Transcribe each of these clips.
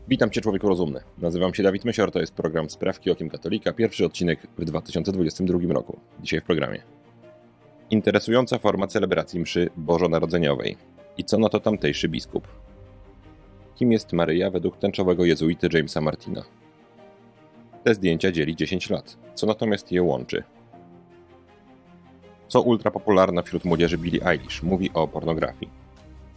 Witam Cię, człowieku rozumny. Nazywam się Dawid Mysior, to jest program Sprawki Okiem Katolika, pierwszy odcinek w 2022 roku. Dzisiaj w programie. Interesująca forma celebracji mszy bożonarodzeniowej. I co na to tamtejszy biskup? Kim jest Maryja według tęczowego jezuity Jamesa Martina? Te zdjęcia dzieli 10 lat. Co natomiast je łączy? Co ultrapopularna wśród młodzieży Billie Eilish mówi o pornografii?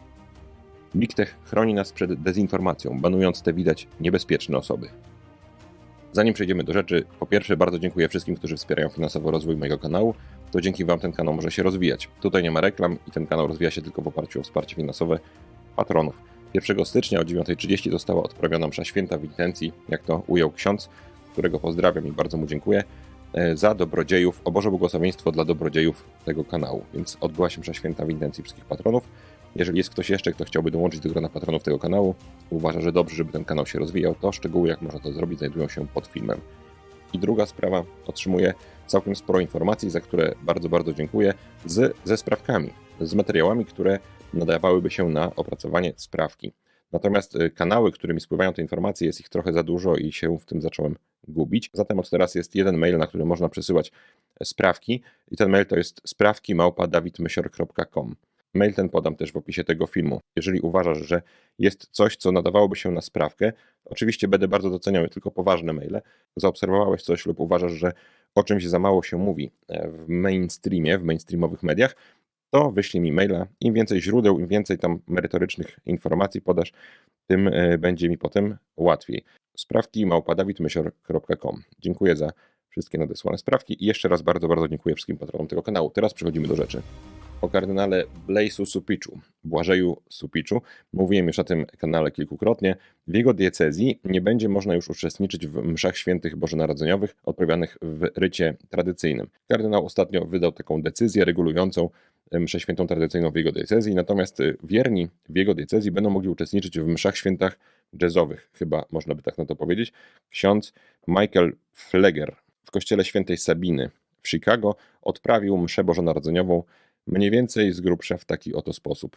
Big Tech chroni nas przed dezinformacją, banując te widać niebezpieczne osoby. Zanim przejdziemy do rzeczy, po pierwsze bardzo dziękuję wszystkim, którzy wspierają finansowo rozwój mojego kanału. To dzięki Wam ten kanał może się rozwijać. Tutaj nie ma reklam i ten kanał rozwija się tylko w oparciu o wsparcie finansowe patronów. 1 stycznia o 9:30 została odprawiona msza święta w intencji, jak to ujął ksiądz, którego pozdrawiam i bardzo mu dziękuję, za dobrodziejów, o Boże błogosławieństwo dla dobrodziejów tego kanału. Więc odbyła się msza święta w intencji wszystkich patronów. Jeżeli jest ktoś jeszcze, kto chciałby dołączyć do grona patronów tego kanału, uważa, że dobrze, żeby ten kanał się rozwijał, to szczegóły, jak można to zrobić, znajdują się pod filmem. I druga sprawa, otrzymuję całkiem sporo informacji, za które bardzo, bardzo dziękuję, ze sprawkami, z materiałami, które nadawałyby się na opracowanie sprawki. Natomiast kanały, którymi spływają te informacje, jest ich trochę za dużo i się w tym zacząłem gubić. Zatem od teraz jest jeden mail, na który można przesyłać sprawki i ten mail to jest sprawki@dawidmysior.com. Mail ten podam też w opisie tego filmu. Jeżeli uważasz, że jest coś, co nadawałoby się na sprawkę, oczywiście będę bardzo doceniał tylko poważne maile. Zaobserwowałeś coś lub uważasz, że o czymś za mało się mówi w mainstreamie, w mainstreamowych mediach, to wyślij mi maila. Im więcej źródeł, im więcej tam merytorycznych informacji podasz, tym będzie mi potem łatwiej. Sprawki@dawidmysior.com. Dziękuję za wszystkie nadesłane sprawki i jeszcze raz bardzo, bardzo dziękuję wszystkim patronom tego kanału. Teraz przechodzimy do rzeczy. O kardynale Blaisu Supiczu, Błażeju Supiczu, mówiłem już na tym kanale kilkukrotnie. W jego diecezji nie będzie można już uczestniczyć w mszach świętych bożonarodzeniowych odprawianych w rycie tradycyjnym. Kardynał ostatnio wydał taką decyzję regulującą mszę świętą tradycyjną w jego diecezji, natomiast wierni w jego diecezji będą mogli uczestniczyć w mszach świętach jazzowych, chyba można by tak na to powiedzieć. Ksiądz Michael Pfleger w kościele świętej Sabiny w Chicago odprawił mszę bożonarodzeniową mniej więcej z grubsza w taki oto sposób.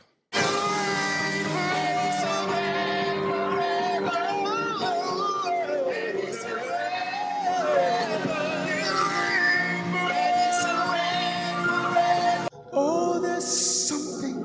Oh, there's something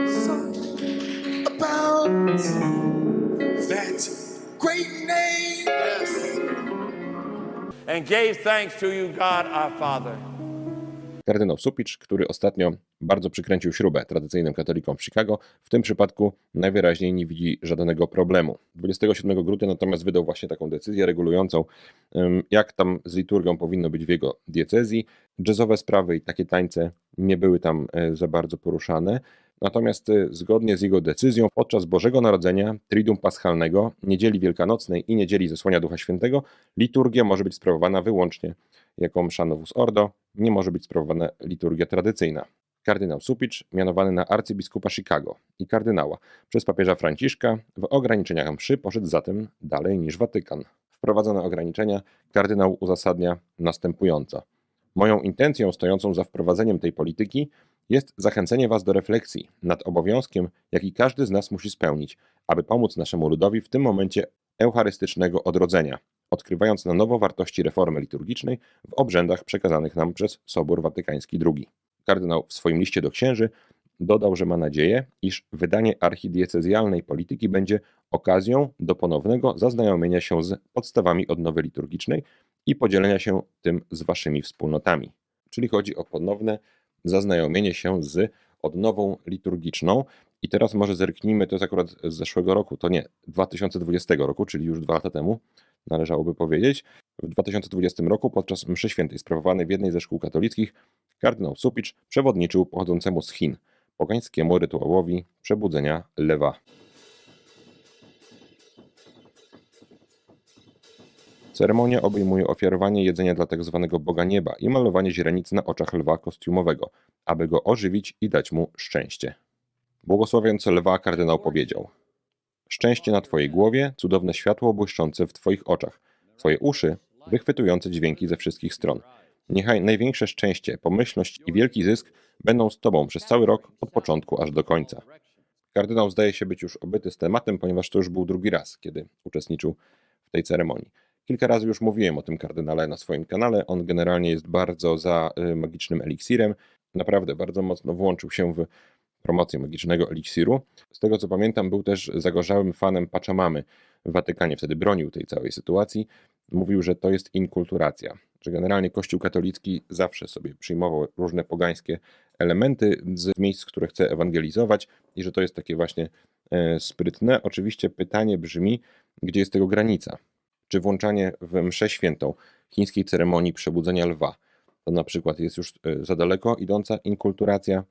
about that great name. Yes. And gave thanks to you, God our Father. Kardynał Supicz, który ostatnio bardzo przykręcił śrubę tradycyjnym katolikom w Chicago, w tym przypadku najwyraźniej nie widzi żadnego problemu. 27 grudnia natomiast wydał właśnie taką decyzję regulującą, jak tam z liturgią powinno być w jego diecezji. Jazzowe sprawy i takie tańce nie były tam za bardzo poruszane. Natomiast zgodnie z jego decyzją podczas Bożego Narodzenia, Triduum Paschalnego, Niedzieli Wielkanocnej i Niedzieli Zesłania Ducha Świętego liturgia może być sprawowana wyłącznie jako msza Novus Ordo, nie może być sprawowana liturgia tradycyjna. Kardynał Supicz, mianowany na arcybiskupa Chicago i kardynała przez papieża Franciszka, w ograniczeniach mszy poszedł zatem dalej niż Watykan. Wprowadzone ograniczenia kardynał uzasadnia następująco. Moją intencją stojącą za wprowadzeniem tej polityki jest zachęcenie Was do refleksji nad obowiązkiem, jaki każdy z nas musi spełnić, aby pomóc naszemu ludowi w tym momencie eucharystycznego odrodzenia, odkrywając na nowo wartości reformy liturgicznej w obrzędach przekazanych nam przez Sobór Watykański II. Kardynał w swoim liście do księży dodał, że ma nadzieję, iż wydanie archidiecezjalnej polityki będzie okazją do ponownego zaznajomienia się z podstawami odnowy liturgicznej i podzielenia się tym z waszymi wspólnotami. Czyli chodzi o ponowne zaznajomienie się z odnową liturgiczną. I teraz może zerknijmy, to jest akurat z zeszłego roku, to nie, 2020 roku, czyli już 2 lata temu, należałoby powiedzieć. W 2020 roku podczas mszy świętej sprawowanej w jednej ze szkół katolickich kardynał Supicz przewodniczył pochodzącemu z Chin pogańskiemu rytuałowi przebudzenia lewa. Ceremonia obejmuje ofiarowanie jedzenia dla tzw. Boga Nieba i malowanie źrenic na oczach lwa kostiumowego, aby go ożywić i dać mu szczęście. Błogosławiąc lwa, kardynał powiedział: Szczęście na Twojej głowie, cudowne światło błyszczące w Twoich oczach, Twoje uszy, wychwytujące dźwięki ze wszystkich stron. Niechaj największe szczęście, pomyślność i wielki zysk będą z Tobą przez cały rok, od początku aż do końca. Kardynał zdaje się być już obyty z tematem, ponieważ to już był drugi raz, kiedy uczestniczył w tej ceremonii. Kilka razy już mówiłem o tym kardynale na swoim kanale. On generalnie jest bardzo za magicznym eliksirem. Naprawdę bardzo mocno włączył się w promocję magicznego eliksiru. Z tego co pamiętam, był też zagorzałym fanem Pachamamy w Watykanie. Wtedy bronił tej całej sytuacji. Mówił, że to jest inkulturacja, że generalnie Kościół katolicki zawsze sobie przyjmował różne pogańskie elementy z miejsc, które chce ewangelizować i że to jest takie właśnie sprytne. Oczywiście pytanie brzmi, gdzie jest tego granica? Czy włączanie w mszę świętą chińskiej ceremonii przebudzenia lwa to na przykład jest już za daleko idąca inkulturacja,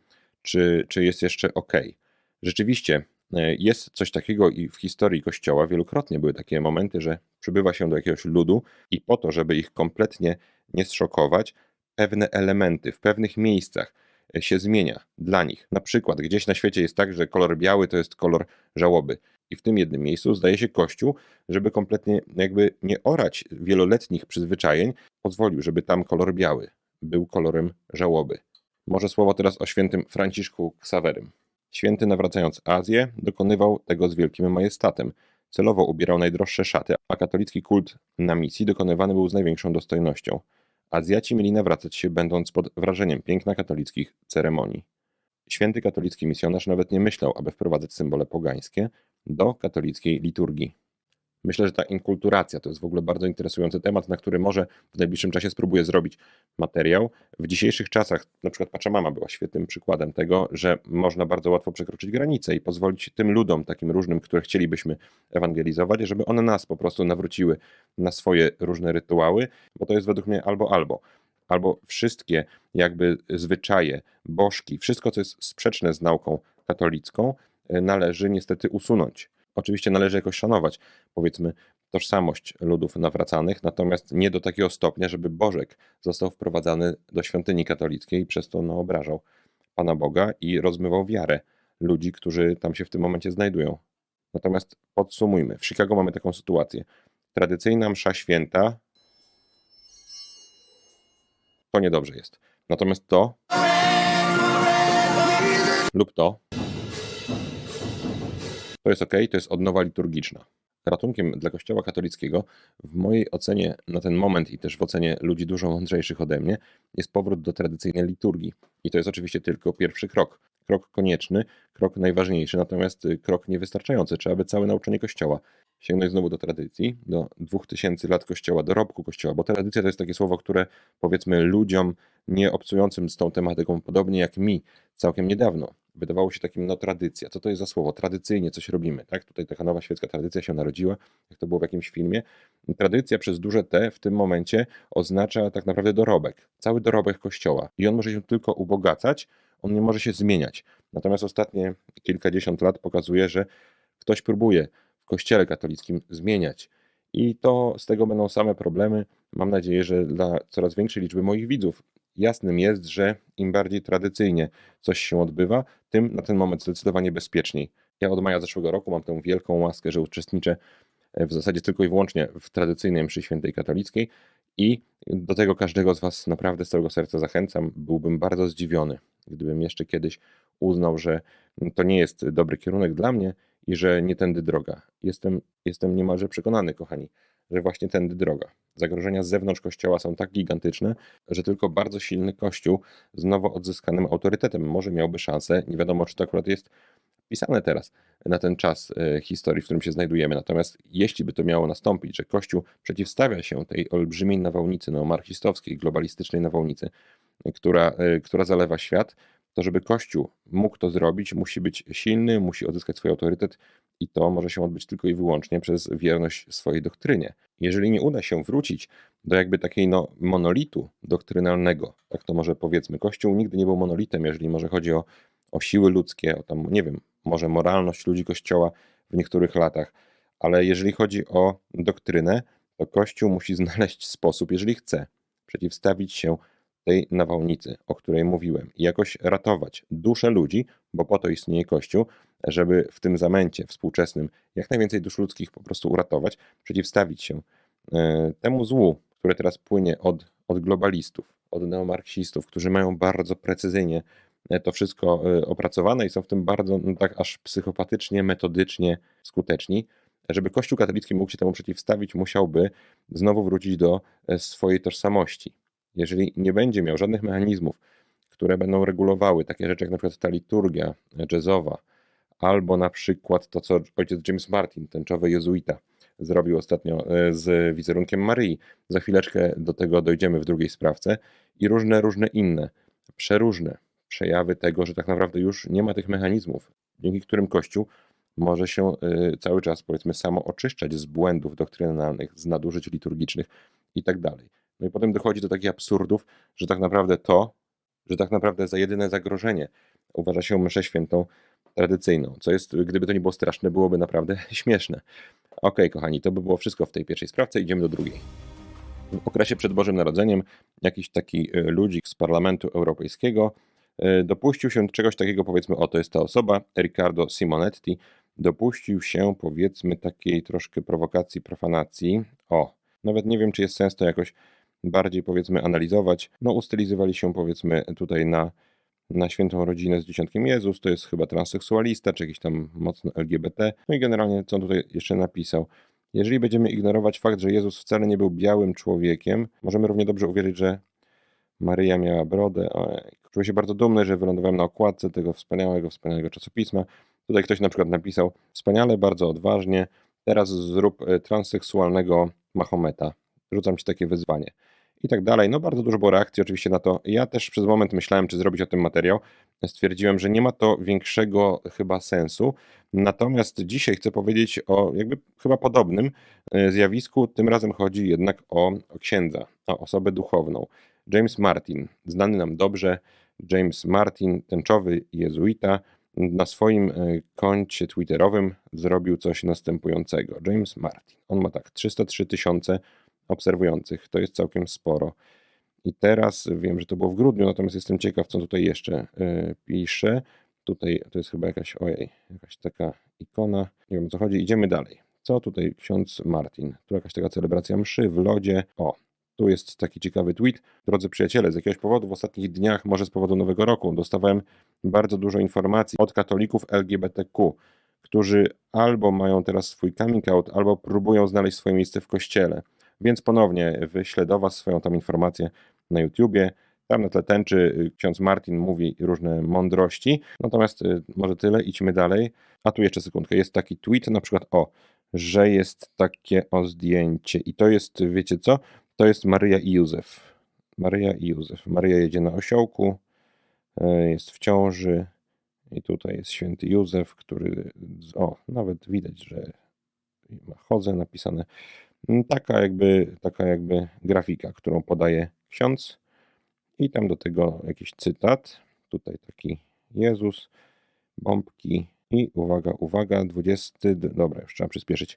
czy jest jeszcze ok? Rzeczywiście jest coś takiego i w historii Kościoła wielokrotnie były takie momenty, że przybywa się do jakiegoś ludu i po to, żeby ich kompletnie nie zszokować, pewne elementy w pewnych miejscach się zmienia dla nich. Na przykład gdzieś na świecie jest tak, że kolor biały to jest kolor żałoby. I w tym jednym miejscu zdaje się Kościół, żeby kompletnie jakby nie orać wieloletnich przyzwyczajeń, pozwolił, żeby tam kolor biały był kolorem żałoby. Może słowo teraz o świętym Franciszku Ksawerym. Święty, nawracając Azję, dokonywał tego z wielkim majestatem. Celowo ubierał najdroższe szaty, a katolicki kult na misji dokonywany był z największą dostojnością. Azjaci mieli nawracać się, będąc pod wrażeniem piękna katolickich ceremonii. Święty katolicki misjonarz nawet nie myślał, aby wprowadzać symbole pogańskie do katolickiej liturgii. Myślę, że ta inkulturacja to jest w ogóle bardzo interesujący temat, na który może w najbliższym czasie spróbuję zrobić materiał. W dzisiejszych czasach, na przykład Pachamama była świetnym przykładem tego, że można bardzo łatwo przekroczyć granice i pozwolić tym ludom, takim różnym, które chcielibyśmy ewangelizować, żeby one nas po prostu nawróciły na swoje różne rytuały, bo to jest według mnie albo. Albo wszystkie jakby zwyczaje, bożki, wszystko co jest sprzeczne z nauką katolicką należy niestety usunąć. Oczywiście należy jakoś szanować, powiedzmy, tożsamość ludów nawracanych, natomiast nie do takiego stopnia, żeby Bożek został wprowadzany do świątyni katolickiej i przez to obrażał Pana Boga i rozmywał wiarę ludzi, którzy tam się w tym momencie znajdują. Natomiast podsumujmy. W Chicago mamy taką sytuację. Tradycyjna msza święta to niedobrze jest. Natomiast to lub to jest ok, to jest odnowa liturgiczna. Ratunkiem dla Kościoła katolickiego, w mojej ocenie na ten moment i też w ocenie ludzi dużo mądrzejszych ode mnie, jest powrót do tradycyjnej liturgii. I to jest oczywiście tylko pierwszy krok. Krok konieczny, krok najważniejszy, natomiast krok niewystarczający. Trzeba by całe nauczanie Kościoła sięgnąć znowu do tradycji, do 2000 lat Kościoła, dorobku Kościoła, bo tradycja to jest takie słowo, które powiedzmy ludziom nie obcującym z tą tematyką, podobnie jak mi, całkiem niedawno wydawało się takim, tradycja. Co to jest za słowo? Tradycyjnie coś robimy, tak? Tutaj taka nowa świecka tradycja się narodziła, jak to było w jakimś filmie. Tradycja przez duże T w tym momencie oznacza tak naprawdę dorobek. Cały dorobek Kościoła. I on może się tylko ubogacać, on nie może się zmieniać. Natomiast ostatnie kilkadziesiąt lat pokazuje, że ktoś próbuje w Kościele katolickim zmieniać. I to z tego będą same problemy. Mam nadzieję, że dla coraz większej liczby moich widzów jasnym jest, że im bardziej tradycyjnie coś się odbywa, tym na ten moment zdecydowanie bezpieczniej. Ja od maja zeszłego roku mam tę wielką łaskę, że uczestniczę w zasadzie tylko i wyłącznie w tradycyjnej mszy świętej katolickiej i do tego każdego z Was naprawdę z całego serca zachęcam. Byłbym bardzo zdziwiony, gdybym jeszcze kiedyś uznał, że to nie jest dobry kierunek dla mnie i że nie tędy droga. Jestem niemalże przekonany, kochani, że właśnie tędy droga. Zagrożenia z zewnątrz Kościoła są tak gigantyczne, że tylko bardzo silny Kościół z nowo odzyskanym autorytetem może miałby szansę. Nie wiadomo, czy to akurat jest pisane teraz na ten czas historii, w którym się znajdujemy. Natomiast jeśli by to miało nastąpić, że Kościół przeciwstawia się tej olbrzymiej nawałnicy neomarksistowskiej, globalistycznej nawałnicy, która zalewa świat, to żeby Kościół mógł to zrobić, musi być silny, musi odzyskać swój autorytet i to może się odbyć tylko i wyłącznie przez wierność swojej doktrynie. Jeżeli nie uda się wrócić do jakby takiej monolitu doktrynalnego, tak to może powiedzmy, Kościół nigdy nie był monolitem, jeżeli może chodzi o siły ludzkie, o tam, nie wiem, może moralność ludzi Kościoła w niektórych latach, ale jeżeli chodzi o doktrynę, to Kościół musi znaleźć sposób, jeżeli chce, przeciwstawić się tej nawałnicy, o której mówiłem, i jakoś ratować duszę ludzi, bo po to istnieje Kościół, żeby w tym zamęcie współczesnym jak najwięcej dusz ludzkich po prostu uratować, przeciwstawić się temu złu, które teraz płynie od globalistów, od neomarksistów, którzy mają bardzo precyzyjnie to wszystko opracowane i są w tym bardzo tak aż psychopatycznie, metodycznie skuteczni. Żeby Kościół katolicki mógł się temu przeciwstawić, musiałby znowu wrócić do swojej tożsamości. Jeżeli nie będzie miał żadnych mechanizmów, które będą regulowały takie rzeczy jak na przykład ta liturgia jazzowa, albo na przykład to, co ojciec James Martin, tęczowy jezuita, zrobił ostatnio z wizerunkiem Maryi. Za chwileczkę do tego dojdziemy w drugiej sprawce i różne inne, przeróżne przejawy tego, że tak naprawdę już nie ma tych mechanizmów, dzięki którym Kościół może się cały czas, powiedzmy, samo oczyszczać z błędów doktrynalnych, z nadużyć liturgicznych i tak dalej. No i potem dochodzi do takich absurdów, że tak naprawdę za jedyne zagrożenie uważa się mszę świętą tradycyjną, co jest, gdyby to nie było straszne, byłoby naprawdę śmieszne. Okej, kochani, to by było wszystko w tej pierwszej sprawce, idziemy do drugiej. W okresie przed Bożym Narodzeniem jakiś taki ludzik z Parlamentu Europejskiego dopuścił się czegoś takiego, powiedzmy, to jest ta osoba, Riccardo Simonetti, dopuścił się, powiedzmy, takiej troszkę prowokacji, profanacji. Nawet nie wiem, czy jest sens to jakoś bardziej, powiedzmy, analizować. Ustylizowali się, powiedzmy, tutaj na świętą rodzinę z dzieciątkiem Jezus, to jest chyba transseksualista, czy jakiś tam mocno LGBT. No i generalnie, co on tutaj jeszcze napisał. Jeżeli będziemy ignorować fakt, że Jezus wcale nie był białym człowiekiem, możemy równie dobrze uwierzyć, że Maryja miała brodę. Czuję się bardzo dumny, że wylądowałem na okładce tego wspaniałego czasopisma. Tutaj ktoś na przykład napisał: wspaniale, bardzo odważnie, teraz zrób transseksualnego Mahometa. Rzucam ci takie wyzwanie. I tak dalej. Bardzo dużo było reakcji oczywiście na to. Ja też przez moment myślałem, czy zrobić o tym materiał. Stwierdziłem, że nie ma to większego chyba sensu. Natomiast dzisiaj chcę powiedzieć o jakby chyba podobnym zjawisku. Tym razem chodzi jednak o księdza, o osobę duchowną. James Martin, znany nam dobrze, James Martin, tęczowy jezuita, na swoim koncie twitterowym zrobił coś następującego. James Martin, on ma tak 303 000 obserwujących, to jest całkiem sporo. I teraz wiem, że to było w grudniu, natomiast jestem ciekaw, co tutaj jeszcze pisze. Tutaj to jest chyba jakaś taka ikona, nie wiem o co chodzi, idziemy dalej. Co tutaj ksiądz Martin? Tu jakaś taka celebracja mszy w lodzie. Tu jest taki ciekawy tweet. Drodzy przyjaciele, z jakiegoś powodu w ostatnich dniach, może z powodu Nowego Roku, dostawałem bardzo dużo informacji od katolików LGBTQ, którzy albo mają teraz swój coming out, albo próbują znaleźć swoje miejsce w kościele. Więc ponownie wyślę do Was swoją tam informację na YouTubie. Tam na tle tęczy ksiądz Martin mówi różne mądrości. Natomiast może tyle, idźmy dalej. A tu jeszcze sekundkę, jest taki tweet na przykład że jest takie zdjęcie i to jest, wiecie co? To jest Maryja i Józef. Maryja jedzie na osiołku, jest w ciąży i tutaj jest święty Józef, który, nawet widać, że ma chodze napisane. Taka jakby grafika, którą podaje ksiądz i tam do tego jakiś cytat. Tutaj taki Jezus, bombki i uwaga, dobra, już trzeba przyspieszyć.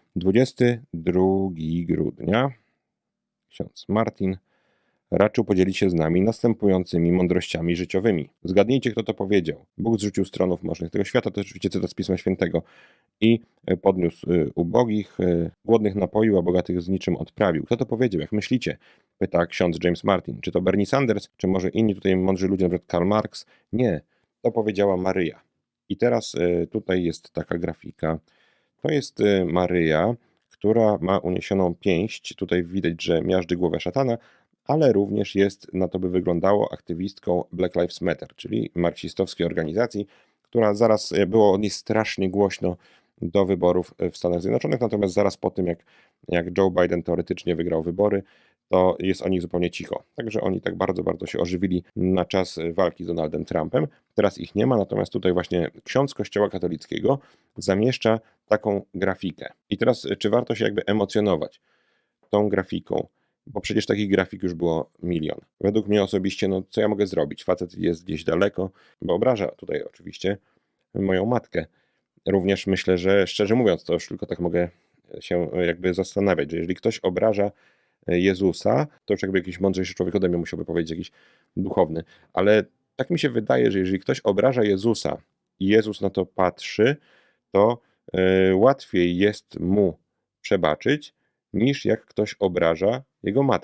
22 grudnia ksiądz Martin raczył podzielić się z nami następującymi mądrościami życiowymi. Zgadnijcie, kto to powiedział. Bóg zrzucił stronów możnych tego świata, to oczywiście cytat z Pisma Świętego. I podniósł ubogich, głodnych napoił, a bogatych z niczym odprawił. Kto to powiedział? Jak myślicie? Pyta ksiądz James Martin. Czy to Bernie Sanders, czy może inni tutaj mądrzy ludzie, na przykład Karl Marx? Nie, to powiedziała Maryja. I teraz tutaj jest taka grafika. To jest Maryja, która ma uniesioną pięść. Tutaj widać, że miażdży głowę szatana, ale również jest, na to by wyglądało, aktywistką Black Lives Matter, czyli marksistowskiej organizacji, która zaraz, było o niej strasznie głośno do wyborów w Stanach Zjednoczonych, natomiast zaraz po tym, jak Joe Biden teoretycznie wygrał wybory, to jest o nich zupełnie cicho. Także oni tak bardzo, bardzo się ożywili na czas walki z Donaldem Trumpem. Teraz ich nie ma, natomiast tutaj właśnie ksiądz Kościoła katolickiego zamieszcza taką grafikę. I teraz, czy warto się jakby emocjonować tą grafiką? Bo przecież takich grafik już było milion. Według mnie osobiście, co ja mogę zrobić? Facet jest gdzieś daleko, bo obraża tutaj oczywiście moją matkę. Również myślę, że szczerze mówiąc, to już tylko tak mogę się jakby zastanawiać, że jeżeli ktoś obraża Jezusa, to już jakby jakiś mądrzejszy człowiek ode mnie musiałby powiedzieć, jakiś duchowny. Ale tak mi się wydaje, że jeżeli ktoś obraża Jezusa i Jezus na to patrzy, to łatwiej jest mu przebaczyć, niż jak ktoś obraża jego matkę.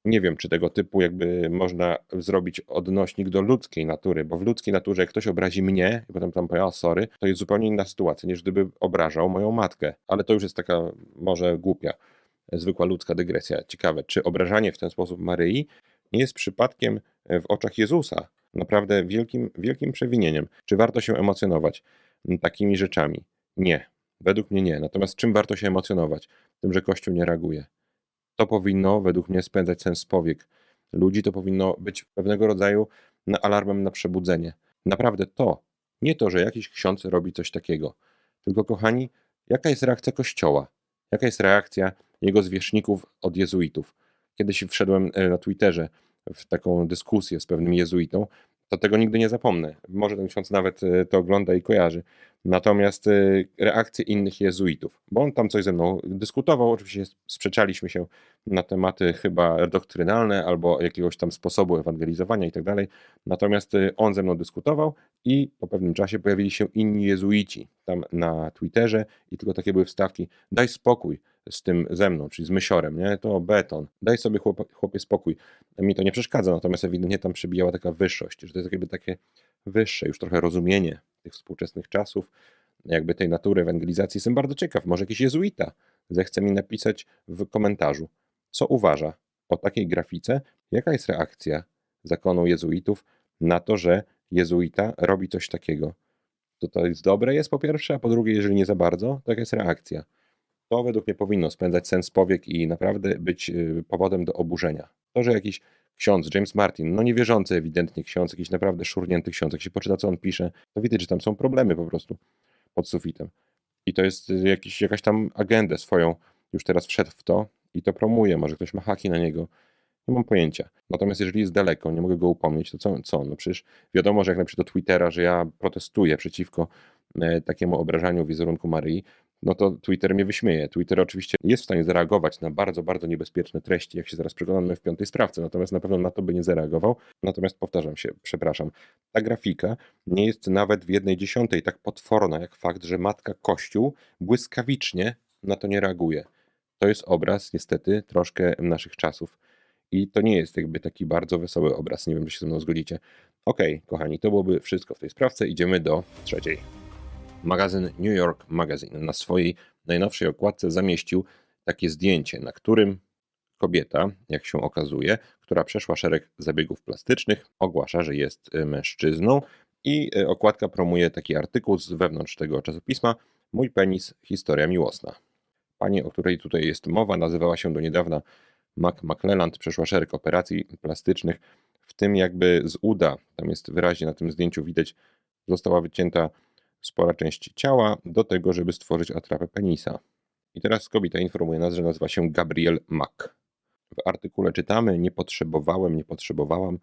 Nie wiem, czy tego typu jakby można zrobić odnośnik do ludzkiej natury, bo w ludzkiej naturze jak ktoś obrazi mnie i potem tam powie: "O, sorry", to jest zupełnie inna sytuacja, niż gdyby obrażał moją matkę. Ale to już jest taka może głupia, zwykła ludzka dygresja. Ciekawe, czy obrażanie w ten sposób Maryi nie jest przypadkiem w oczach Jezusa naprawdę wielkim, wielkim przewinieniem? Czy warto się emocjonować takimi rzeczami? Nie. Według mnie nie. Natomiast czym warto się emocjonować? Tym, że Kościół nie reaguje. To powinno według mnie spędzać sens powiek ludzi, to powinno być pewnego rodzaju alarmem na przebudzenie. Naprawdę to, nie to, że jakiś ksiądz robi coś takiego, tylko kochani, jaka jest reakcja Kościoła? Jaka jest reakcja jego zwierzchników od jezuitów? Kiedyś wszedłem na Twitterze w taką dyskusję z pewnym jezuitą, to tego nigdy nie zapomnę. Może ten ksiądz nawet to ogląda i kojarzy. Natomiast reakcje innych jezuitów, bo on tam coś ze mną dyskutował, oczywiście sprzeczaliśmy się na tematy chyba doktrynalne albo jakiegoś tam sposobu ewangelizowania i tak dalej. Natomiast on ze mną dyskutował i po pewnym czasie pojawili się inni jezuici tam na Twitterze i tylko takie były wstawki: daj spokój z tym ze mną, czyli z Mysiorem, nie? To beton. Daj sobie chłopie spokój. Mi to nie przeszkadza, natomiast ewidentnie tam przebijała taka wyższość, że to jest jakby takie wyższe już trochę rozumienie tych współczesnych czasów, jakby tej natury ewangelizacji. Jestem bardzo ciekaw, może jakiś jezuita zechce mi napisać w komentarzu, co uważa o takiej grafice, jaka jest reakcja zakonu jezuitów na to, że jezuita robi coś takiego. To jest dobre jest po pierwsze, a po drugie, jeżeli nie za bardzo, to jaka jest reakcja? To według mnie powinno spędzać sens powiek i naprawdę być powodem do oburzenia. To, że jakiś ksiądz, James Martin, no niewierzący ewidentnie ksiądz, jakiś naprawdę szurnięty ksiądz, jak się poczyta, co on pisze, to widać, że tam są problemy po prostu pod sufitem. I to jest jakaś tam agendę swoją, już teraz wszedł w to i to promuje, może ktoś ma haki na niego, nie mam pojęcia. Natomiast jeżeli jest daleko, nie mogę go upomnieć, to co? No przecież wiadomo, że jak napiszę do Twittera, że ja protestuję przeciwko takiemu obrażaniu wizerunku Maryi, no to Twitter mnie wyśmieje. Twitter oczywiście jest w stanie zareagować na bardzo, bardzo niebezpieczne treści, jak się zaraz przekonamy w piątej sprawce, natomiast na pewno na to by nie zareagował. Natomiast powtarzam się, przepraszam, ta grafika nie jest nawet w 1/10 tak potworna jak fakt, że Matka Kościół błyskawicznie na to nie reaguje. To jest obraz niestety troszkę naszych czasów. I to nie jest jakby taki bardzo wesoły obraz. Nie wiem, czy się ze mną zgodzicie. Okej, kochani, to byłoby wszystko w tej sprawce. Idziemy do trzeciej. Magazyn New York Magazine na swojej najnowszej okładce zamieścił takie zdjęcie, na którym kobieta, jak się okazuje, która przeszła szereg zabiegów plastycznych, ogłasza, że jest mężczyzną i okładka promuje taki artykuł z wewnątrz tego czasopisma: Mój penis, historia miłosna. Pani, o której tutaj jest mowa, nazywała się do niedawna McClelland, przeszła szereg operacji plastycznych, w tym jakby z uda, tam jest wyraźnie na tym zdjęciu widać, została wycięta spora część ciała do tego, żeby stworzyć atrapę penisa. I teraz kobieta informuje nas, że nazywa się Gabrielle Mack. W artykule czytamy: nie potrzebowałam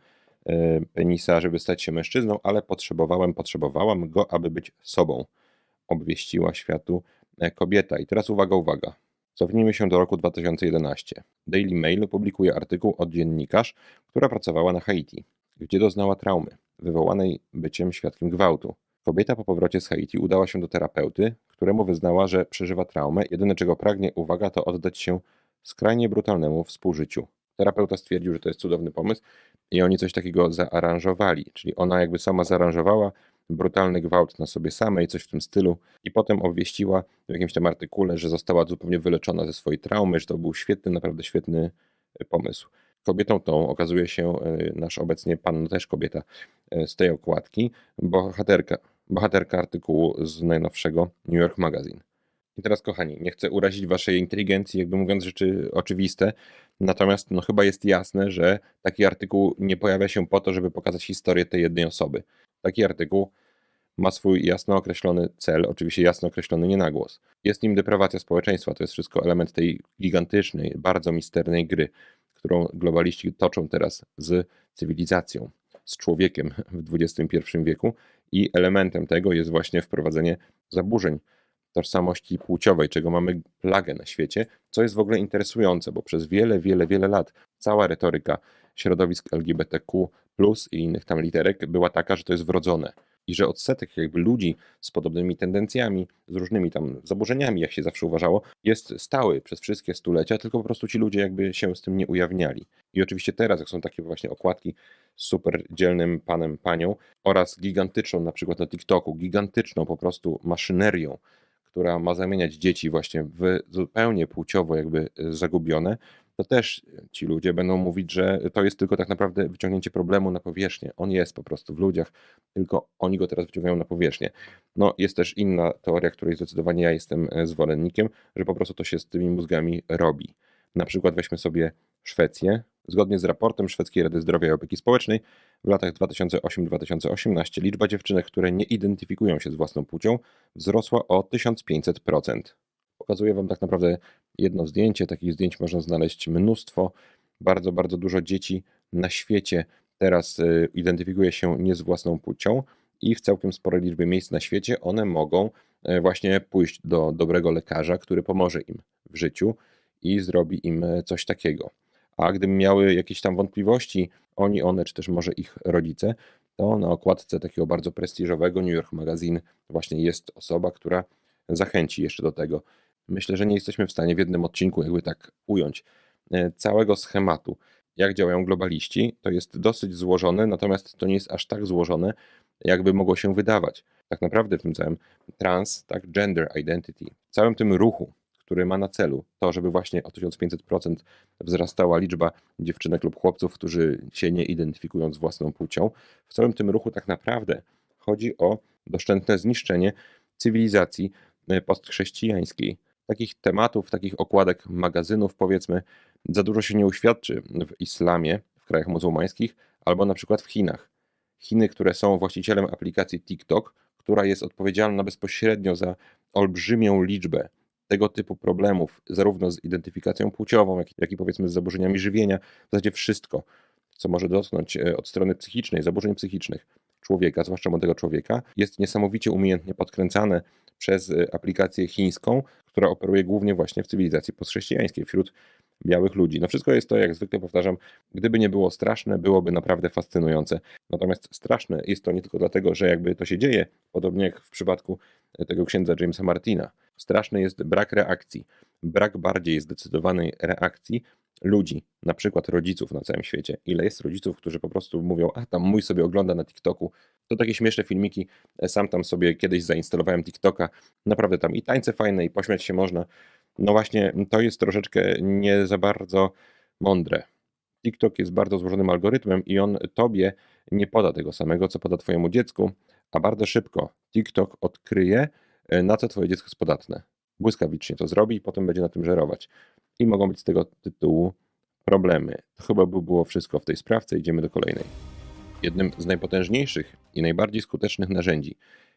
penisa, żeby stać się mężczyzną, ale potrzebowałam go, aby być sobą, obwieściła światu kobieta. I teraz uwaga. Cofnijmy się do roku 2011. Daily Mail publikuje artykuł o dziennikarz, która pracowała na Haiti, gdzie doznała traumy wywołanej byciem świadkiem gwałtu. Kobieta po powrocie z Haiti udała się do terapeuty, któremu wyznała, że przeżywa traumę. Jedyne, czego pragnie, uwaga, to oddać się skrajnie brutalnemu współżyciu. Terapeuta stwierdził, że to jest cudowny pomysł i oni coś takiego zaaranżowali, czyli ona jakby sama zaaranżowała brutalny gwałt na sobie samej, coś w tym stylu, i potem obwieściła w jakimś tam artykule, że została zupełnie wyleczona ze swojej traumy, że to był świetny, naprawdę świetny pomysł. Kobietą tą okazuje się nasz obecnie pan, no też kobieta z tej okładki, bohaterka artykułu z najnowszego New York Magazine. I teraz, kochani, nie chcę urazić waszej inteligencji, jakby mówiąc rzeczy oczywiste, natomiast no chyba jest jasne, że taki artykuł nie pojawia się po to, żeby pokazać historię tej jednej osoby. Taki artykuł ma swój jasno określony cel, oczywiście jasno określony nie na głos. Jest nim deprawacja społeczeństwa, to jest wszystko element tej gigantycznej, bardzo misternej gry, którą globaliści toczą teraz z cywilizacją, z człowiekiem w XXI wieku, i elementem tego jest właśnie wprowadzenie zaburzeń tożsamości płciowej, czego mamy plagę na świecie, co jest w ogóle interesujące, bo przez wiele lat cała retoryka środowisk LGBTQ+ i innych tam literek była taka, że to jest wrodzone. i że odsetek jakby ludzi z podobnymi tendencjami, z różnymi tam zaburzeniami, jak się zawsze uważało, jest stały przez wszystkie stulecia, tylko po prostu ci ludzie jakby się z tym nie ujawniali. I oczywiście teraz, jak są takie właśnie okładki z super dzielnym panem, panią oraz gigantyczną, na przykład na TikToku, gigantyczną po prostu maszynerią, która ma zamieniać dzieci właśnie w zupełnie płciowo jakby zagubione, to też ci ludzie będą mówić, że to jest tylko tak naprawdę wyciągnięcie problemu na powierzchnię. On jest po prostu w ludziach, tylko oni go teraz wyciągają na powierzchnię. No, jest też inna teoria, której zdecydowanie ja jestem zwolennikiem, że po prostu to się z tymi mózgami robi. Na przykład weźmy sobie Szwecję. Zgodnie z raportem Szwedzkiej Rady Zdrowia i Opieki Społecznej w latach 2008-2018 liczba dziewczynek, które nie identyfikują się z własną płcią, wzrosła o 1500%. Pokazuję Wam tak naprawdę jedno zdjęcie. Takich zdjęć można znaleźć mnóstwo. Bardzo, bardzo dużo dzieci na świecie teraz identyfikuje się nie z własną płcią i w całkiem sporej liczbie miejsc na świecie one mogą właśnie pójść do dobrego lekarza, który pomoże im w życiu i zrobi im coś takiego. A gdyby miały jakieś tam wątpliwości, one, czy też może ich rodzice, to na okładce takiego bardzo prestiżowego New York Magazine właśnie jest osoba, która zachęci jeszcze do tego. Myślę, że nie jesteśmy w stanie w jednym odcinku jakby tak ująć całego schematu, jak działają globaliści. To jest dosyć złożone, natomiast to nie jest aż tak złożone, jakby mogło się wydawać. Tak naprawdę w tym całym tak, gender identity, w całym tym ruchu, który ma na celu to, żeby właśnie o 1500% wzrastała liczba dziewczynek lub chłopców, którzy się nie identyfikują z własną płcią. W całym tym ruchu tak naprawdę chodzi o doszczętne zniszczenie cywilizacji postchrześcijańskiej. Takich tematów, takich okładek magazynów, powiedzmy, za dużo się nie uświadczy w islamie, w krajach muzułmańskich, albo na przykład w Chinach. Chiny, które są właścicielem aplikacji TikTok, która jest odpowiedzialna bezpośrednio za olbrzymią liczbę tego typu problemów, zarówno z identyfikacją płciową, jak i powiedzmy z zaburzeniami żywienia, w zasadzie wszystko, co może dotknąć od strony psychicznej, zaburzeń psychicznych człowieka, zwłaszcza młodego człowieka, jest niesamowicie umiejętnie podkręcane przez aplikację chińską, która operuje głównie właśnie w cywilizacji postchrześcijańskiej, wśród białych ludzi. No wszystko jest to, jak zwykle powtarzam, gdyby nie było straszne, byłoby naprawdę fascynujące. Natomiast straszne jest to nie tylko dlatego, że jakby to się dzieje, podobnie jak w przypadku tego księdza Jamesa Martina. Straszny jest brak reakcji, brak bardziej zdecydowanej reakcji ludzi, na przykład rodziców na całym świecie. Ile jest rodziców, którzy po prostu mówią, a tam mój sobie ogląda na TikToku, to takie śmieszne filmiki, sam tam sobie kiedyś zainstalowałem TikToka, naprawdę tam i tańce fajne, i pośmiać się można. No właśnie, to jest troszeczkę nie za bardzo mądre. TikTok jest bardzo złożonym algorytmem i on tobie nie poda tego samego, co poda twojemu dziecku, a bardzo szybko TikTok odkryje, na co twoje dziecko jest podatne. Błyskawicznie to zrobi i potem będzie na tym żerować. I mogą być z tego tytułu problemy. To chyba by było wszystko w tej sprawce. Idziemy do kolejnej. Jednym z najpotężniejszych i najbardziej skutecznych narzędzi,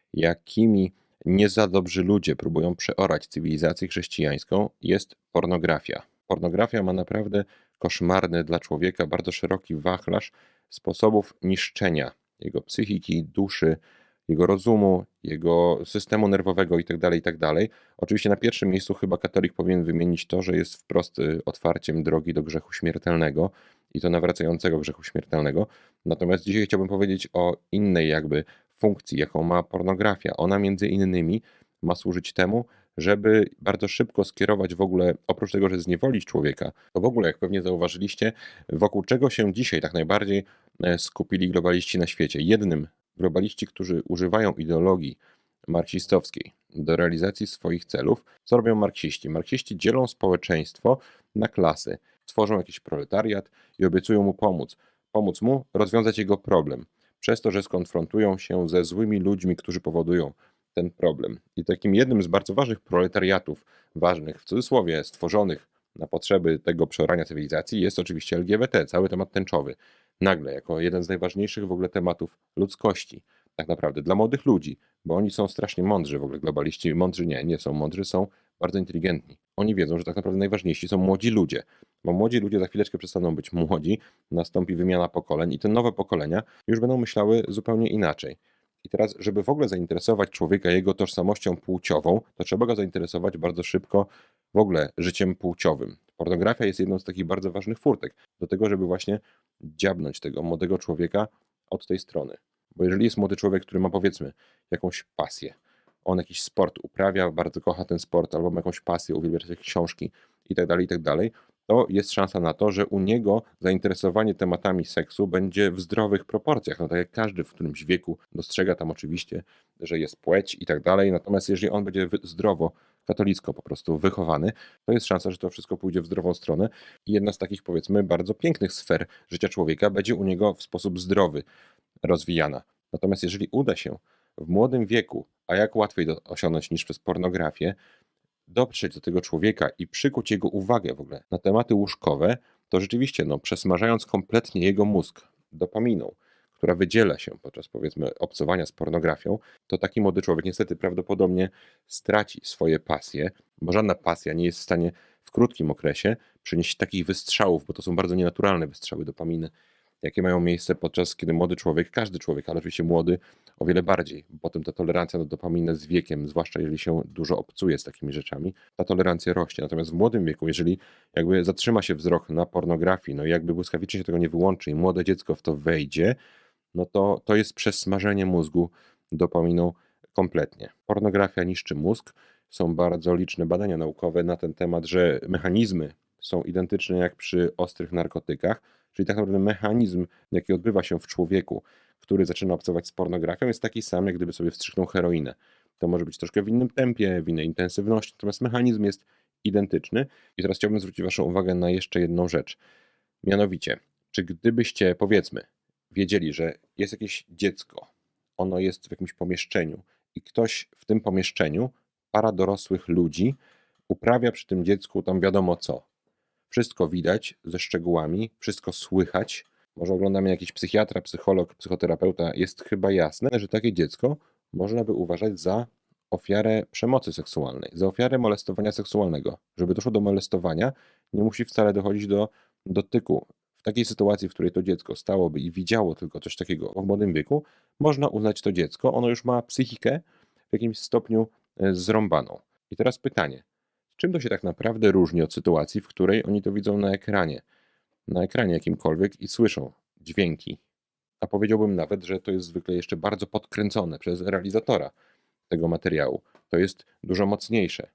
jakimi nie za dobrzy ludzie próbują przeorać cywilizację chrześcijańską, jest pornografia. Pornografia ma naprawdę koszmarny dla człowieka, bardzo szeroki wachlarz sposobów niszczenia jego psychiki, duszy, jego rozumu, jego systemu nerwowego itd., itd. Oczywiście na pierwszym miejscu chyba katolik powinien wymienić to, że jest wprost otwarciem drogi do grzechu śmiertelnego i to nawracającego grzechu śmiertelnego. Natomiast dzisiaj chciałbym powiedzieć o innej jakby funkcji, jaką ma pornografia. Ona między innymi ma służyć temu, żeby bardzo szybko skierować w ogóle, oprócz tego, że zniewolić człowieka, to w ogóle, jak pewnie zauważyliście, wokół czego się dzisiaj tak najbardziej skupili globaliści na świecie. Jednym globaliści, którzy używają ideologii marksistowskiej do realizacji swoich celów. Co robią marksiści? Marksiści dzielą społeczeństwo na klasy. Tworzą jakiś proletariat i obiecują mu pomóc. Pomóc mu rozwiązać jego problem. Przez to, że skonfrontują się ze złymi ludźmi, którzy powodują ten problem. I takim jednym z bardzo ważnych proletariatów, ważnych w cudzysłowie, stworzonych na potrzeby tego przeorania cywilizacji, jest oczywiście LGBT, cały temat tęczowy. Nagle, jako jeden z najważniejszych w ogóle tematów ludzkości, tak naprawdę dla młodych ludzi, bo oni są strasznie mądrzy, w ogóle globaliści, mądrzy nie są mądrzy, są bardzo inteligentni. Oni wiedzą, że tak naprawdę najważniejsi są młodzi ludzie, bo młodzi ludzie za chwileczkę przestaną być młodzi, nastąpi wymiana pokoleń i te nowe pokolenia już będą myślały zupełnie inaczej. I teraz, żeby w ogóle zainteresować człowieka jego tożsamością płciową, to trzeba go zainteresować bardzo szybko w ogóle życiem płciowym. Pornografia jest jedną z takich bardzo ważnych furtek do tego, żeby właśnie dziabnąć tego młodego człowieka od tej strony. Bo jeżeli jest młody człowiek, który ma powiedzmy jakąś pasję, on jakiś sport uprawia, bardzo kocha ten sport, albo ma jakąś pasję, uwielbia czytać książki i tak dalej, to jest szansa na to, że u niego zainteresowanie tematami seksu będzie w zdrowych proporcjach. No tak jak każdy w którymś wieku dostrzega tam oczywiście, że jest płeć i tak dalej. Natomiast jeżeli on będzie zdrowo, katolicko po prostu wychowany, to jest szansa, że to wszystko pójdzie w zdrową stronę. I jedna z takich powiedzmy bardzo pięknych sfer życia człowieka będzie u niego w sposób zdrowy rozwijana. Natomiast jeżeli uda się w młodym wieku, a jak łatwiej osiągnąć niż przez pornografię, dotrzeć do tego człowieka i przykuć jego uwagę w ogóle na tematy łóżkowe, to rzeczywiście, no, przesmażając kompletnie jego mózg dopaminą, która wydziela się podczas powiedzmy obcowania z pornografią, to taki młody człowiek niestety prawdopodobnie straci swoje pasje, bo żadna pasja nie jest w stanie w krótkim okresie przynieść takich wystrzałów, bo to są bardzo nienaturalne wystrzały dopaminy, jakie mają miejsce podczas kiedy młody człowiek, każdy człowiek, ale oczywiście młody, o wiele bardziej. Potem ta tolerancja na dopaminę z wiekiem, zwłaszcza jeżeli się dużo obcuje z takimi rzeczami, ta tolerancja rośnie. Natomiast w młodym wieku, jeżeli jakby zatrzyma się wzrok na pornografii, no i jakby błyskawicznie się tego nie wyłączy i młode dziecko w to wejdzie, no to jest przesmażenie mózgu dopaminą kompletnie. Pornografia niszczy mózg. Są bardzo liczne badania naukowe na ten temat, że mechanizmy są identyczne jak przy ostrych narkotykach, czyli tak naprawdę mechanizm, jaki odbywa się w człowieku, który zaczyna obcować z pornografią, jest taki sam, jak gdyby sobie wstrzyknął heroinę. To może być troszkę w innym tempie, w innej intensywności, natomiast mechanizm jest identyczny. I teraz chciałbym zwrócić Waszą uwagę na jeszcze jedną rzecz. Mianowicie, czy gdybyście, powiedzmy, wiedzieli, że jest jakieś dziecko, ono jest w jakimś pomieszczeniu i ktoś w tym pomieszczeniu, para dorosłych ludzi, uprawia przy tym dziecku tam wiadomo co. Wszystko widać ze szczegółami, wszystko słychać. Może oglądamy jakiś psychiatra, psycholog, psychoterapeuta. Jest chyba jasne, że takie dziecko można by uważać za ofiarę przemocy seksualnej, za ofiarę molestowania seksualnego. Żeby doszło do molestowania, nie musi wcale dochodzić do dotyku. W takiej sytuacji, w której to dziecko stałoby i widziało tylko coś takiego w młodym wieku, można uznać to dziecko, ono już ma psychikę w jakimś stopniu zrąbaną. I teraz pytanie, czym to się tak naprawdę różni od sytuacji, w której oni to widzą na ekranie jakimkolwiek i słyszą dźwięki? A powiedziałbym nawet, że to jest zwykle jeszcze bardzo podkręcone przez realizatora tego materiału. To jest dużo mocniejsze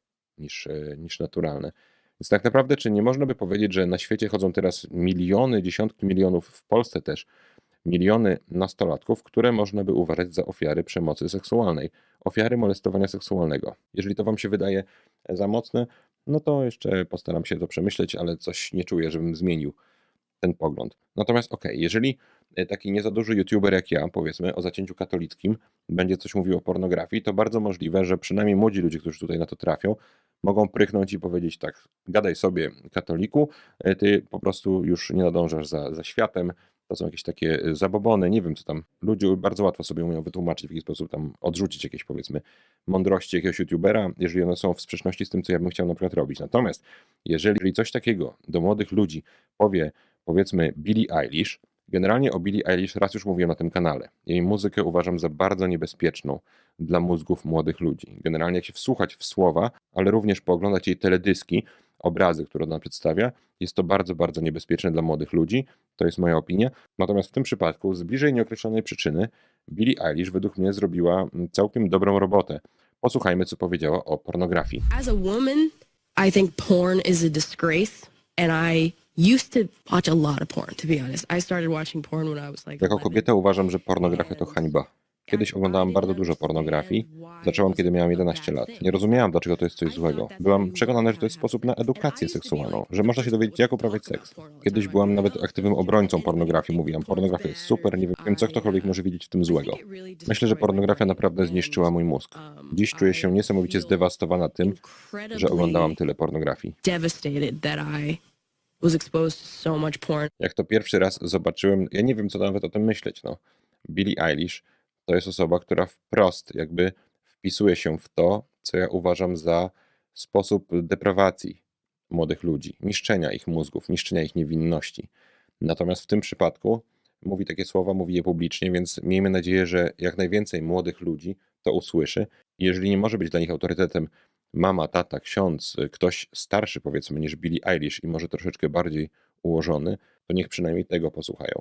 niż naturalne. Więc tak naprawdę, czy nie można by powiedzieć, że na świecie chodzą teraz miliony, dziesiątki milionów, w Polsce też, miliony nastolatków, które można by uważać za ofiary przemocy seksualnej, ofiary molestowania seksualnego. Jeżeli to Wam się wydaje za mocne, no to jeszcze postaram się to przemyśleć, ale coś nie czuję, żebym zmienił ten pogląd. Natomiast jeżeli taki nie za duży youtuber jak ja, powiedzmy o zacięciu katolickim, będzie coś mówił o pornografii, to bardzo możliwe, że przynajmniej młodzi ludzie, którzy tutaj na to trafią, mogą prychnąć i powiedzieć tak, gadaj sobie katoliku, ty po prostu już nie nadążasz za światem, to są jakieś takie zabobony, nie wiem co tam. Ludzie bardzo łatwo sobie umieją wytłumaczyć, w jaki sposób tam odrzucić jakieś powiedzmy mądrości jakiegoś youtubera, jeżeli one są w sprzeczności z tym, co ja bym chciał na przykład robić. Natomiast jeżeli coś takiego do młodych ludzi powie powiedzmy Billie Eilish, generalnie o Billie Eilish raz już mówiłem na tym kanale. Jej muzykę uważam za bardzo niebezpieczną dla mózgów młodych ludzi. Generalnie jak się wsłuchać w słowa, ale również pooglądać jej teledyski, obrazy, które ona przedstawia, jest to bardzo, bardzo niebezpieczne dla młodych ludzi. To jest moja opinia. Natomiast w tym przypadku, z bliżej nieokreślonej przyczyny, Billie Eilish według mnie zrobiła całkiem dobrą robotę. Posłuchajmy, co powiedziała o pornografii. As a woman, I think porn is a disgrace, and I used to watch a lot of porn, to be honest. I started watching porn when I was like Jako 11. kobieta uważam, że pornografia to hańba. Kiedyś oglądałam bardzo dużo pornografii. Zaczęłam, kiedy miałam 11 lat. Nie rozumiałam, dlaczego to jest coś złego. Byłam przekonany, że to jest sposób na edukację seksualną, że można się dowiedzieć, jak uprawiać seks. Kiedyś byłam nawet aktywnym obrońcą pornografii. Mówiłam, pornografia jest super, nie wiem, co ktokolwiek może widzieć w tym złego. Myślę, że pornografia naprawdę zniszczyła mój mózg. Dziś czuję się niesamowicie zdewastowana tym, że oglądałam tyle pornografii. Devastated that I was exposed to so much porn. Jak to pierwszy raz zobaczyłem, ja nie wiem, co nawet o tym myśleć, no. Billie Eilish to jest osoba, która wprost jakby wpisuje się w to, co ja uważam za sposób deprawacji młodych ludzi, niszczenia ich mózgów, niszczenia ich niewinności. Natomiast w tym przypadku mówi takie słowa, mówi je publicznie, więc miejmy nadzieję, że jak najwięcej młodych ludzi to usłyszy. Jeżeli nie może być dla nich autorytetem mama, tata, ksiądz, ktoś starszy powiedzmy niż Billie Eilish i może troszeczkę bardziej ułożony, to niech przynajmniej tego posłuchają.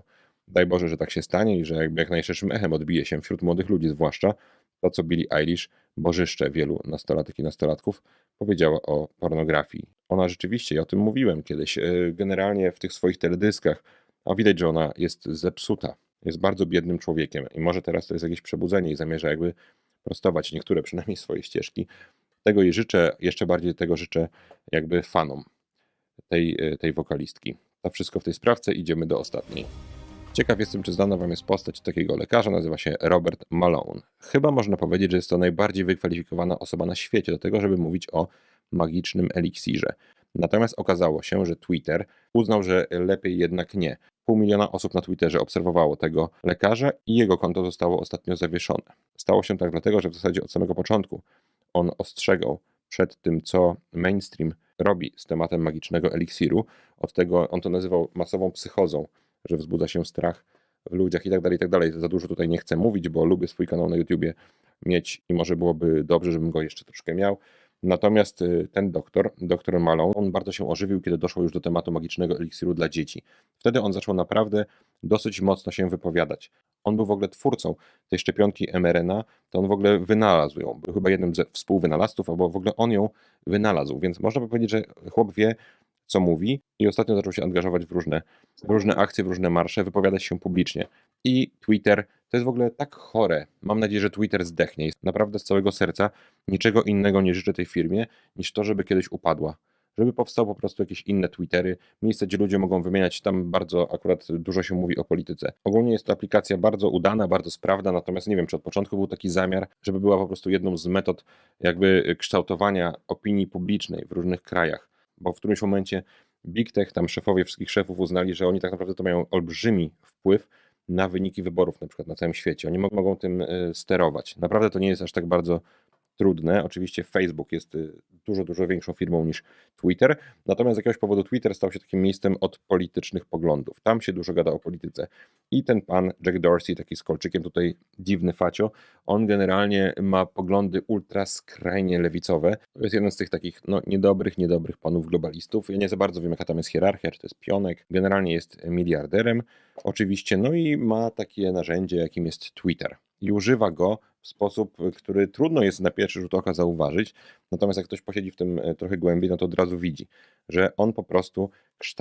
Daj Boże, że tak się stanie i że jakby jak najszerszym echem odbije się wśród młodych ludzi, zwłaszcza to, co Billie Eilish, bożyszcze wielu nastolatek i nastolatków, powiedziała o pornografii. Ona rzeczywiście, ja o tym mówiłem kiedyś, generalnie w tych swoich teledyskach, a widać, że ona jest zepsuta, jest bardzo biednym człowiekiem i może teraz to jest jakieś przebudzenie i zamierza jakby prostować niektóre przynajmniej swoje ścieżki. Tego jej życzę, jeszcze bardziej tego życzę jakby fanom tej wokalistki. To wszystko w tej sprawce, idziemy do ostatniej. Ciekaw jestem, czy znana wam jest postać takiego lekarza, nazywa się Robert Malone. Chyba można powiedzieć, że jest to najbardziej wykwalifikowana osoba na świecie do tego, żeby mówić o magicznym eliksirze. Natomiast okazało się, że Twitter uznał, że lepiej jednak nie. 500 000 osób na Twitterze obserwowało tego lekarza i jego konto zostało ostatnio zawieszone. Stało się tak dlatego, że w zasadzie od samego początku on ostrzegał przed tym, co mainstream robi z tematem magicznego eliksiru. Od tego on to nazywał masową psychozą, że wzbudza się strach w ludziach i tak dalej, i tak dalej. Za dużo tutaj nie chcę mówić, bo lubię swój kanał na YouTubie mieć i może byłoby dobrze, żebym go jeszcze troszkę miał. Natomiast ten doktor Malone, on bardzo się ożywił, kiedy doszło już do tematu magicznego eliksiru dla dzieci. Wtedy on zaczął naprawdę dosyć mocno się wypowiadać. On był w ogóle twórcą tej szczepionki mRNA, to on w ogóle wynalazł ją. Był chyba jednym ze współwynalazców, albo w ogóle on ją wynalazł, więc można by powiedzieć, że chłop wie, co mówi i ostatnio zaczął się angażować w różne akcje, w różne marsze, wypowiadać się publicznie. I Twitter to jest w ogóle tak chore. Mam nadzieję, że Twitter zdechnie. Naprawdę z całego serca niczego innego nie życzę tej firmie, niż to, żeby kiedyś upadła. Żeby powstały po prostu jakieś inne Twittery, miejsca, gdzie ludzie mogą wymieniać, tam bardzo akurat dużo się mówi o polityce. Ogólnie jest to aplikacja bardzo udana, bardzo sprawna, natomiast nie wiem, czy od początku był taki zamiar, żeby była po prostu jedną z metod jakby kształtowania opinii publicznej w różnych krajach. Bo w którymś momencie Big Tech, tam szefowie wszystkich szefów uznali, że oni tak naprawdę to mają olbrzymi wpływ na wyniki wyborów na przykład na całym świecie. Oni mogą tym sterować. Naprawdę to nie jest aż tak bardzo trudne. Oczywiście Facebook jest dużo większą firmą niż Twitter, natomiast z jakiegoś powodu Twitter stał się takim miejscem od politycznych poglądów. Tam się dużo gada o polityce. I ten pan Jack Dorsey, taki z kolczykiem tutaj, dziwny facio, on generalnie ma poglądy ultra skrajnie lewicowe. To jest jeden z tych takich niedobrych panów globalistów. Ja nie za bardzo wiem, jaka tam jest hierarchia, czy to jest pionek. Generalnie jest miliarderem oczywiście, no i ma takie narzędzie, jakim jest Twitter. I używa go w sposób, który trudno jest na pierwszy rzut oka zauważyć, natomiast jak ktoś posiedzi w tym trochę głębiej, no to od razu widzi, że on po prostu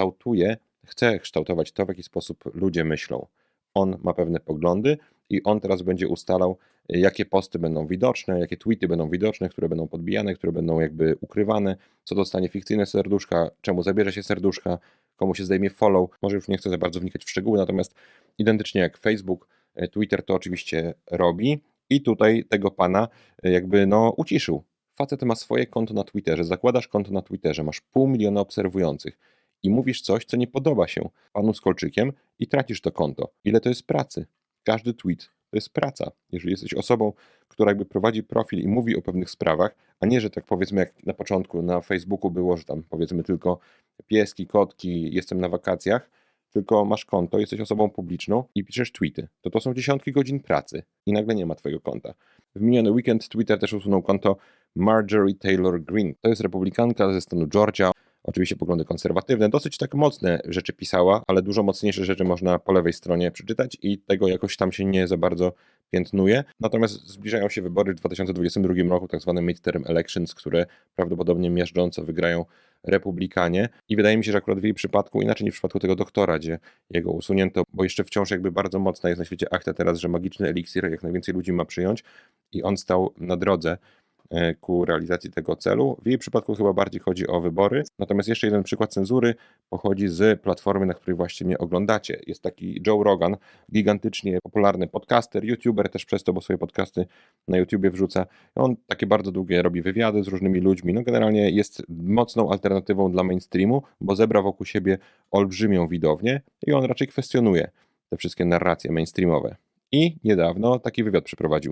chce kształtować to, w jaki sposób ludzie myślą. On ma pewne poglądy i on teraz będzie ustalał, jakie posty będą widoczne, jakie tweety będą widoczne, które będą podbijane, które będą jakby ukrywane, co dostanie fikcyjne serduszka, czemu zabierze się serduszka, komu się zdejmie follow. Może już nie chcę za bardzo wnikać w szczegóły, natomiast identycznie jak Facebook, Twitter to oczywiście robi i tutaj tego pana jakby uciszył. Facet ma swoje konto na Twitterze, zakładasz konto na Twitterze, masz 500 000 obserwujących i mówisz coś, co nie podoba się panu z kolczykiem i tracisz to konto. Ile to jest pracy? Każdy tweet to jest praca. Jeżeli jesteś osobą, która jakby prowadzi profil i mówi o pewnych sprawach, a nie, że tak powiedzmy jak na początku na Facebooku było, że tam powiedzmy tylko pieski, kotki, jestem na wakacjach, tylko masz konto, jesteś osobą publiczną i piszesz tweety, to są dziesiątki godzin pracy i nagle nie ma twojego konta. W miniony weekend Twitter też usunął konto Marjorie Taylor Greene. To jest republikanka ze stanu Georgia. Oczywiście poglądy konserwatywne, dosyć tak mocne rzeczy pisała, ale dużo mocniejsze rzeczy można po lewej stronie przeczytać i tego jakoś tam się nie za bardzo piętnuje. Natomiast zbliżają się wybory w 2022 roku, tak zwane midterm elections, które prawdopodobnie miażdżąco wygrają republikanie i wydaje mi się, że akurat w jej przypadku, inaczej niż w przypadku tego doktora, gdzie jego usunięto, bo jeszcze wciąż jakby bardzo mocna jest na świecie akta teraz, że magiczny eliksir jak najwięcej ludzi ma przyjąć i on stał na drodze ku realizacji tego celu. W jej przypadku chyba bardziej chodzi o wybory. Natomiast jeszcze jeden przykład cenzury pochodzi z platformy, na której właśnie mnie oglądacie. Jest taki Joe Rogan, gigantycznie popularny podcaster, youtuber też przez to, bo swoje podcasty na YouTubie wrzuca. On takie bardzo długie robi wywiady z różnymi ludźmi. Generalnie jest mocną alternatywą dla mainstreamu, bo zebrał wokół siebie olbrzymią widownię i on raczej kwestionuje te wszystkie narracje mainstreamowe. I niedawno taki wywiad przeprowadził.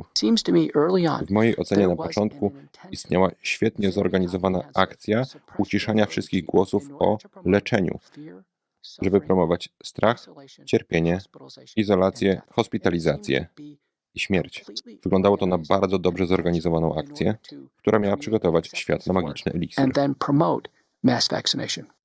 W mojej ocenie na początku istniała świetnie zorganizowana akcja uciszania wszystkich głosów o leczeniu, żeby promować strach, cierpienie, izolację, hospitalizację i śmierć. Wyglądało to na bardzo dobrze zorganizowaną akcję, która miała przygotować świat na magiczny eliksir.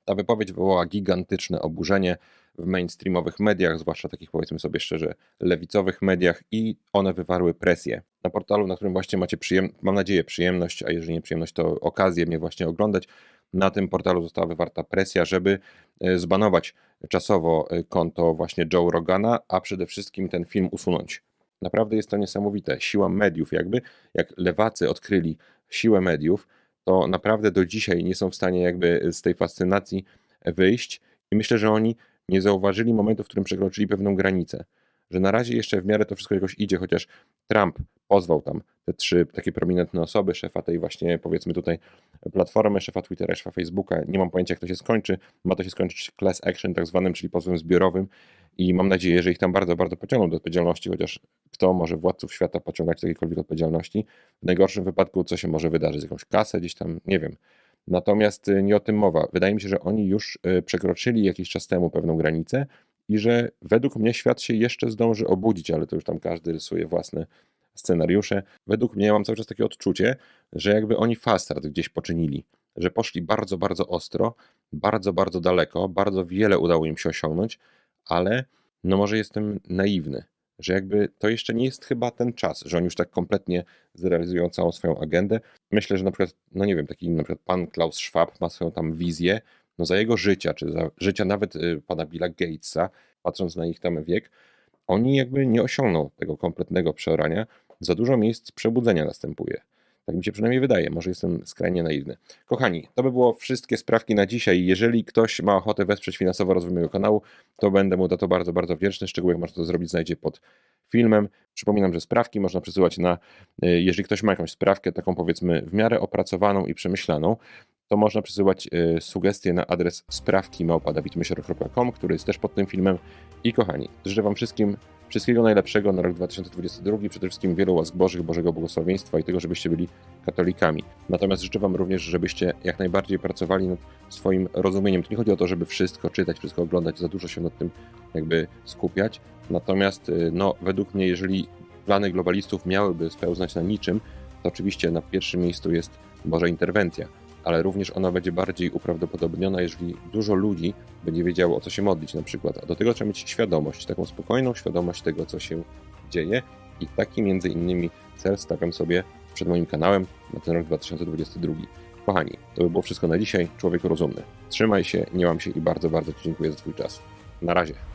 Ta wypowiedź wywołała gigantyczne oburzenie w mainstreamowych mediach, zwłaszcza takich, powiedzmy sobie szczerze, lewicowych mediach, i one wywarły presję. Na portalu, na którym właśnie macie mam nadzieję przyjemność, a jeżeli nie przyjemność, to okazję mnie właśnie oglądać, na tym portalu została wywarta presja, żeby zbanować czasowo konto właśnie Joe Rogana, a przede wszystkim ten film usunąć. Naprawdę jest to niesamowite. Siła mediów jakby, jak lewacy odkryli siłę mediów, to naprawdę do dzisiaj nie są w stanie jakby z tej fascynacji wyjść i myślę, że oni nie zauważyli momentu, w którym przekroczyli pewną granicę. Że na razie jeszcze w miarę to wszystko jakoś idzie, chociaż Trump pozwał tam te 3 takie prominentne osoby, szefa tej właśnie, powiedzmy tutaj, platformy, szefa Twittera, szefa Facebooka. Nie mam pojęcia, jak to się skończy. Ma to się skończyć class action tak zwanym, czyli pozwem zbiorowym, i mam nadzieję, że ich tam bardzo, bardzo pociągną do odpowiedzialności, chociaż kto może władców świata pociągać do jakiejkolwiek odpowiedzialności. W najgorszym wypadku co się może wydarzyć? Jakąś kasę gdzieś tam, nie wiem. Natomiast nie o tym mowa. Wydaje mi się, że oni już przekroczyli jakiś czas temu pewną granicę i że według mnie świat się jeszcze zdąży obudzić, ale to już tam każdy rysuje własne scenariusze. Według mnie mam cały czas takie odczucie, że jakby oni fast start gdzieś poczynili, że poszli bardzo, bardzo ostro, bardzo, bardzo daleko, bardzo wiele udało im się osiągnąć, ale no może jestem naiwny, że jakby to jeszcze nie jest chyba ten czas, że oni już tak kompletnie zrealizują całą swoją agendę. Myślę, że na przykład, no nie wiem, taki na przykład pan Klaus Schwab ma swoją tam wizję, no za jego życia, czy za życia nawet pana Billa Gatesa, patrząc na ich tam wiek, oni jakby nie osiągną tego kompletnego przeorania. Za dużo miejsc przebudzenia następuje. Tak mi się przynajmniej wydaje, może jestem skrajnie naiwny. Kochani, to by było wszystkie sprawki na dzisiaj. Jeżeli ktoś ma ochotę wesprzeć finansowo rozwój mojego kanału, to będę mu za to bardzo, bardzo wdzięczny. Szczegóły, jak można to zrobić, znajdzie pod filmem. Przypominam, że sprawki można przesyłać jeżeli ktoś ma jakąś sprawkę, taką powiedzmy w miarę opracowaną i przemyślaną, to można przesyłać sugestie na adres sprawki@dawidmysior.com, który jest też pod tym filmem. I kochani, życzę Wam wszystkiego najlepszego na rok 2022, przede wszystkim wielu łask Bożych, Bożego błogosławieństwa i tego, żebyście byli katolikami. Natomiast życzę Wam również, żebyście jak najbardziej pracowali nad swoim rozumieniem. Tu nie chodzi o to, żeby wszystko czytać, wszystko oglądać, za dużo się nad tym jakby skupiać. Natomiast no, według mnie, jeżeli plany globalistów miałyby spełznać na niczym, to oczywiście na pierwszym miejscu jest Boża interwencja, ale również ona będzie bardziej uprawdopodobniona, jeżeli dużo ludzi będzie wiedziało, o co się modlić na przykład. A do tego trzeba mieć świadomość, taką spokojną świadomość tego, co się dzieje, i taki między innymi cel stawiam sobie przed moim kanałem na ten rok 2022. Kochani, to by było wszystko na dzisiaj. Człowieku rozumny. Trzymaj się, nie łam się i bardzo, bardzo Ci dziękuję za Twój czas. Na razie.